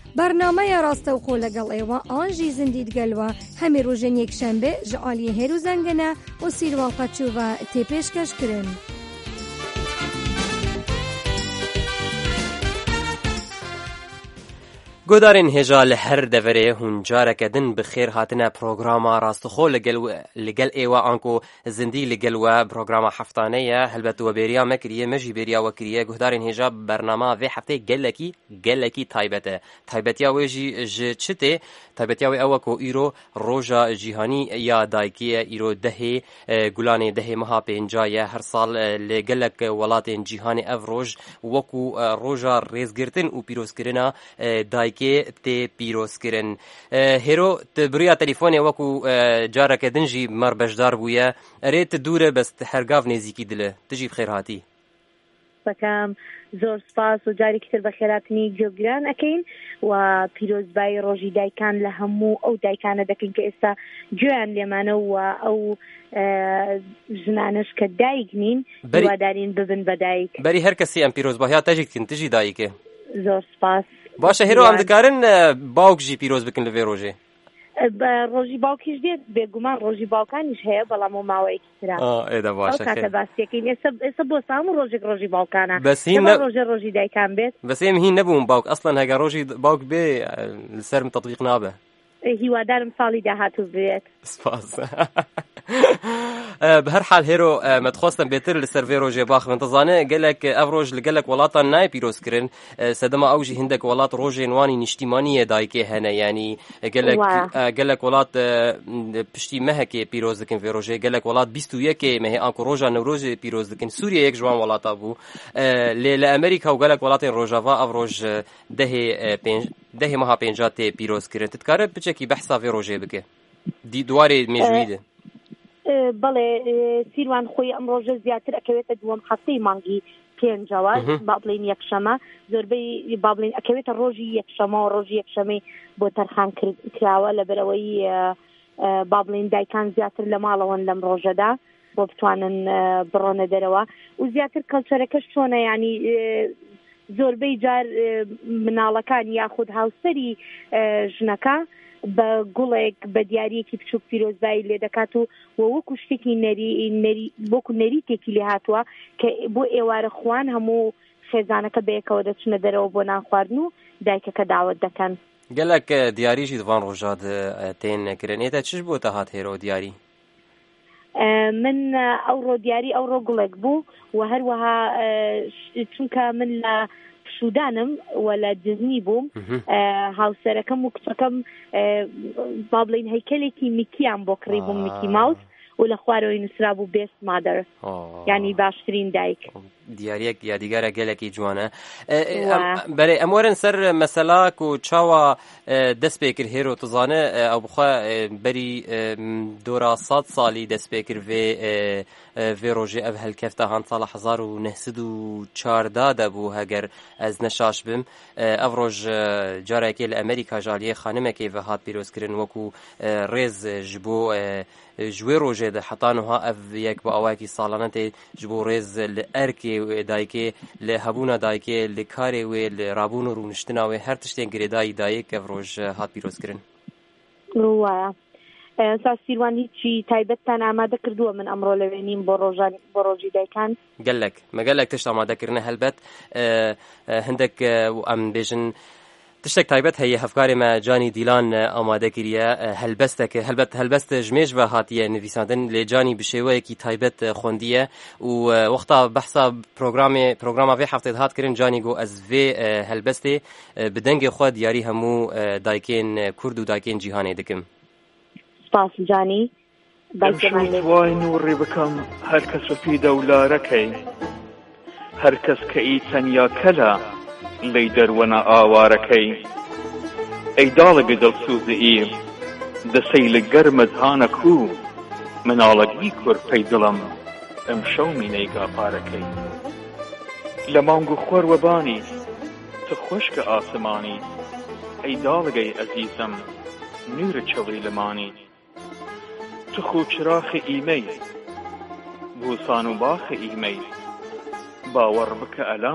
برنامه راستوخۆ لەگەڵ ئێوە ئانژی زیندیدگەلوە هەمی ڕۆژێن یەکشەمبێ ji aliyê Hêr û Zengine û Sîrwal Qeçûva tê pêşkêşkirin. گۆدارên هێژا li her deverê hûn careke din bi xêr hatine programa Rastixo ligel êwa anku zindî ligel we programa heftanê ye helbet we bêriya me kiriye me jî bêriya we kiriye guhdarên hêja bernama vê heftê gelekî taybet e. Taybetiya wê jî ji çi tê? Taybetiya wê ew e ku îro roja cîhanî ya dayikî ye îro dehê gulanê dehê meha pênca ye her sal lê gelek welatên cîhanê ev roj wekû roja rêzgirtin û pîrozkirina dayikê tê pîrozkirin. Hêro tu biriya telîfonê wekû careke din jî mar bejdar bûye erê tu dûr e bes hergav nêzîkî dile. Tu jî bixêr hatî. بەکەم زۆر سپاس و جارێکی تر بە خێراتنی گوێگران ئەکەین و پیرۆزبایی ڕۆژی دایکان لە هەموو ئەو دایکانە دەکەین کە ئێستا گوێیان لێمانە و ئەو ژنانش کە دایک نین هیوادارین ببن بە دایک. بەری هەر کەسی ئەم پیرۆزباهیا تەجێکتن تژی دایکێ. زۆر سپاس. باشە هێرۆ ئەم دەکارن باوک جی پیرۆز بکن لەوێ ڕۆژێ. ڕۆژی باوکیش دێت بێگومان ڕۆژی باوکانیش هەیە بەڵام و ماوەیەکی ترا. ئێدە باشە کاتە باسیەکەین ئێستا بۆ سامو ڕۆژێک ڕۆژی باوکانە ڕۆژی دایکان بێت. بەس ئێمە هین نەبووم باوک ئەسڵەن هەگە ڕۆژی باوک بێ لەسەرم تەطبیق نابێ. هیوادارم ساڵی داهاتوو بێت. سپاس. بهر حال هێرۆ مەتخواستم بێتر لەسەر vê rojê baxin tizane gelek ev roj li gelek welatan nayê pîrozkirin sedema ew jî hindek welat rojên wanî niştîmaniyê dayikê hene yanî gelek welat piştî mehekê pîroz dikin vê rojê gelek welat 21 mehê anku roja Newrozê pîroz dikin Sûriyeyek ji wan welata bû lê li Amerîka û gelek welatên rojava ev roj dehê meha pênca tê pîrozkirin. Tu dikare biçekî behsa vê rojê bike dîwarê mêjûyî de. بەڵێ سیروان خۆی ئەم ڕۆژە زیاتر ئەکەوێتە دووەم هەفتەی مانگی پێنجەوە با بڵێن یەکشەمە زۆربەی با بڵێن ئەکەوێتە ڕۆژی یەکشەمە و ڕۆژی یەکشەمەی بۆ تەرخان کراوە لەبەرەوەی با بڵێن دایکان زیاتر لە ماڵەوەن لەم ڕۆژەدا بۆ بتوانن بڕۆنە دەرەوە و زیاتر کەلچەرەکەش چۆنە ینی زۆربەی جار مناڵەکان یاخود هاوسەری ژنەکە بە گوڵێک بە دیارەیەکی بچووک پیرۆزبایی لێ دەکات و وەکو شتێکی وەکو نەریتێکی لێ هاتووە کە بۆ ئێوارە خوان هەموو خێزانەکە بەیەکەوە دەچنە دەرەوە بۆ نان خواردن و دایکەکە داوت دەکەن. gelek diyarî jî divan rojat tên kirin ête çiş bû te hat hêro diyarî? من ئەوڕۆ دیاری ئەوڕۆ گوڵێک بوو و هەروەها چونکە من لە سوودانم ولا دزنی بووم هاوسەرەکەم و کچەکەم با بڵێن هەیکەلێکی میکیان بۆ کڕی بووم میکی ماوس و لە خوارەوەی نووسرا بوو بێست مادەر یعنی باشترین دایک. دیارەک یادیگارە gelekî جوانە. بەرێ ئەم وەرن سەر مەسەلاک و چاوە دەست پێ کرد هێرۆ تزانە ئەو بخوا بەری دۆرا 100 ساڵی دەست پێ کرد vê rojê ev helkefta han sala 1914 debû heger ez neşaş bim ev roj carekê li Amerîka jaliyê xanimekê ve hat pîrozkirin wekû rêz ji bo ji wê rojê de heta niha ev yek bi awayekî salane tê ji bo rêz li erkê dayikê li hebûna dayikê li karê wê li rabûn û rûniştina wê her tiştên girêdayî dayik ev roj hat pîrozkirin. سا سیروان هیچی تایبەتتان ئامادە کردووە من ئەمڕۆ لەوێنیم بۆ ڕۆژی دایکان gelek tişt ئامادەکردنە هەلبەت هەندێک ئەم بێژن تشتێک تایبەت هەیە هەفکارێ me canî dîlan ئامادە کiriye helbesteke helbet helbest ji mêj ve hatiye nivîsandin lê canî bi şêweyekî taybet xwendiye û wexta behsa programa vê heftê hat kirin canî got ez vê helbestê bi dengê xwe diyarî hemû dayikên Kurd û dayikên cîhanê dikim. سپاس جانی وای نوڕی بکەم هەر کەس وەپی دەولارەکەی هەر کەس کە ئی تەنیا کەلە لی دەروەنە ئاوارەکەی ئەی داڵەگە دڵسوزئی دەسەی لە گەرمت هانە کو مناڵەگی کورپەی دڵم ئەم شەو مینەی گاپارەکەی لە مانگ و خۆروەبانی تو خۆشکە ئاسمانی ئەی داڵەگەی ئەزیزم نورە چڵی لەمانی تو خو چراخ ئیمەی بوسان و باخ ئیمەی باوەڕ بکە ئەلام